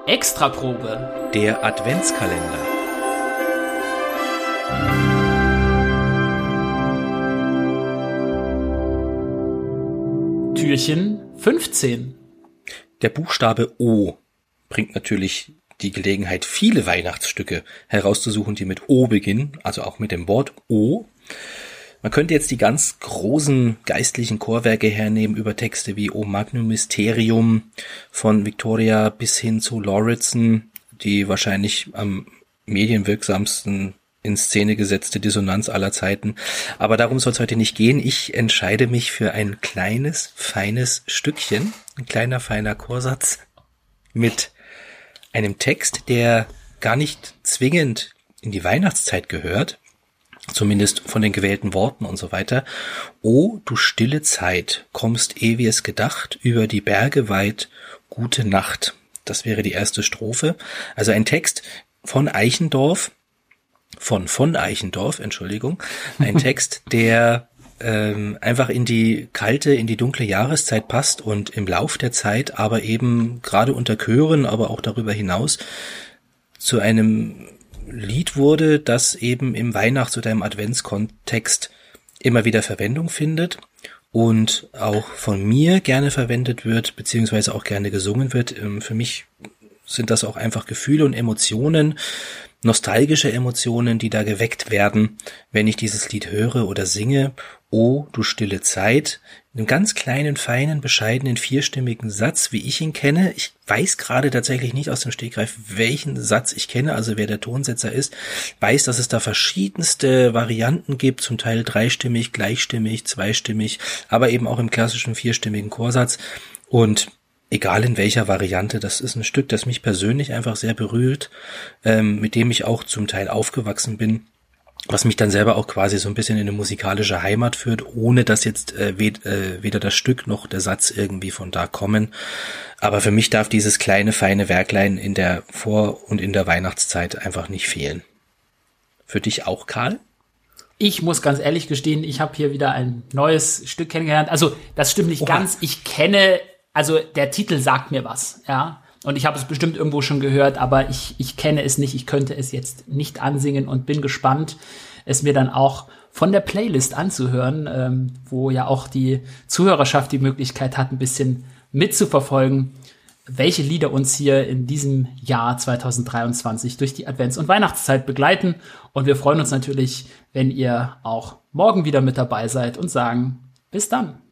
Extraprobe. Der Adventskalender. Türchen 15. Der Buchstabe O bringt natürlich die Gelegenheit, viele Weihnachtsstücke herauszusuchen, die mit O beginnen, also auch mit dem Wort O. Man könnte jetzt die ganz großen geistlichen Chorwerke hernehmen über Texte wie O Magnum Mysterium von Victoria bis hin zu Lauritsen, die wahrscheinlich am medienwirksamsten in Szene gesetzte Dissonanz aller Zeiten. Aber darum soll es heute nicht gehen. Ich entscheide mich für ein kleines, feines Stückchen, ein kleiner, feiner Chorsatz mit einem Text, der gar nicht zwingend in die Weihnachtszeit gehört, zumindest von den gewählten Worten und so weiter. O, du stille Zeit, kommst eh wie es gedacht, über die Berge weit, gute Nacht. Das wäre die erste Strophe. Also ein Text von Eichendorff, von Eichendorff, Entschuldigung. Ein Text, der einfach in die kalte, in die dunkle Jahreszeit passt und im Lauf der Zeit aber eben gerade unter Chören, aber auch darüber hinaus zu einem Lied wurde, das eben im Weihnachts- oder im Adventskontext immer wieder Verwendung findet und auch von mir gerne verwendet wird, beziehungsweise auch gerne gesungen wird. Für mich sind das auch einfach Gefühle und Emotionen, nostalgische Emotionen, die da geweckt werden, wenn ich dieses Lied höre oder singe. O, du stille Zeit, einen ganz kleinen, feinen, bescheidenen, vierstimmigen Satz, wie ich ihn kenne. Ich weiß gerade tatsächlich nicht aus dem Stegreif, welchen Satz ich kenne, also wer der Tonsetzer ist. Weiß, dass es da verschiedenste Varianten gibt, zum Teil dreistimmig, gleichstimmig, zweistimmig, aber eben auch im klassischen vierstimmigen Chorsatz. Und egal in welcher Variante, das ist ein Stück, das mich persönlich einfach sehr berührt, mit dem ich auch zum Teil aufgewachsen bin, was mich dann selber auch quasi so ein bisschen in eine musikalische Heimat führt, ohne dass jetzt weder das Stück noch der Satz irgendwie von da kommen. Aber für mich darf dieses kleine, feine Werklein in der Vor- und in der Weihnachtszeit einfach nicht fehlen. Für dich auch, Karl? Ich muss ganz ehrlich gestehen, ich habe hier wieder ein neues Stück kennengelernt. Also das stimmt nicht ganz. Ich kenne, also der Titel sagt mir was, ja. Und ich habe es bestimmt irgendwo schon gehört, aber ich kenne es nicht. Ich könnte es jetzt nicht ansingen und bin gespannt, es mir dann auch von der Playlist anzuhören, wo ja auch die Zuhörerschaft die Möglichkeit hat, ein bisschen mitzuverfolgen, welche Lieder uns hier in diesem Jahr 2023 durch die Advents- und Weihnachtszeit begleiten. Und wir freuen uns natürlich, wenn ihr auch morgen wieder mit dabei seid und sagen, bis dann.